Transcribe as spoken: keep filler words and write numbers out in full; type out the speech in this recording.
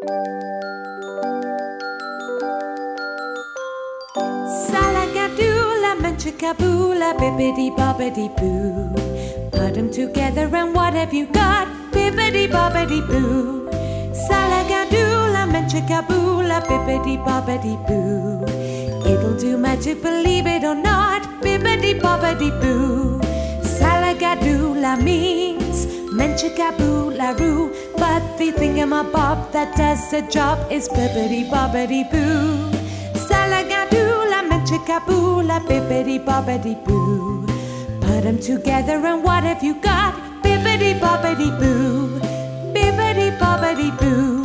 Salagadoola, manchikaboola, bibbidi bobbidi boo. Put 'em together and what have you got? Bibbidi bobbidi boo. Salagadoola, manchikaboola, bibbidi bobbidi boo. It'll do magic, believe it or not. Bibbidi bobbidi boo. Salagadoola means manchikaboola roo, but the thingamabob that does the job is bibbidi bobbidi boo. Salagadoola, manchikaboola, bibbidi bobbidi boo. Put 'em together and what have you got? Bibbidi bobbidi boo. Bibbidi bobbidi boo.